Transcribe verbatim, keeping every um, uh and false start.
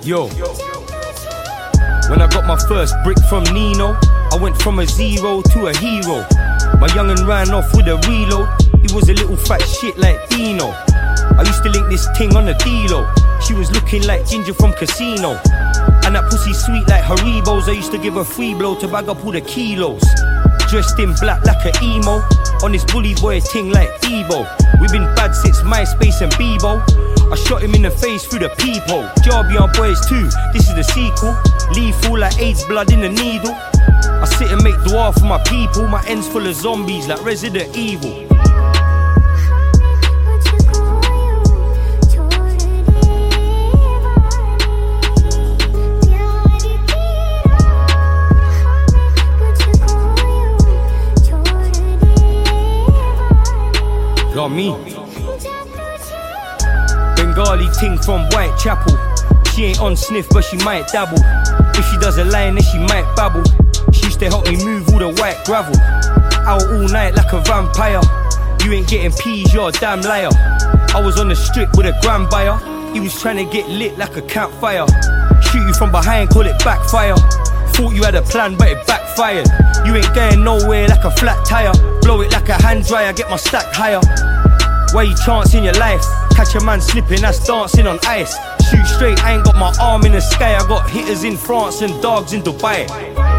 Yo. When I got my first brick from Nino, I went from a zero to a hero. My young'un ran off with a reload. He was a little fat shit like Dino. I used to link this ting on the D-Lo. She was looking like Ginger from Casino. And that pussy sweet like Haribos. I used to give her free blow to bag up all the kilos. Dressed in black like a emo. On this bully boy ting like Debo. We been bad since MySpace and Bebo. I shot him in the face through the peephole. Jarbian Boys two, this is the sequel. Lethal like AIDS blood in the needle. I sit and make dua for my people. My end's full of zombies like Resident Evil. Got me. Bengali ting from Whitechapel. She ain't on sniff but she might dabble. If she does a line then she might babble. She used to help me move all the white gravel. Out all night like a vampire. You ain't getting peas, you're a damn liar. I was on the strip with a grand buyer. He was trying to get lit like a campfire. Shoot you from behind, call it backfire. Thought you had a plan but it backfired. You ain't going nowhere like a flat tire. Blow it like a hand dryer, get my stack higher. Why you chancing your life? Catch a man slipping, that's dancing on ice. Shoot straight, I ain't got my arm in the sky. I got hitters in France and dogs in Dubai.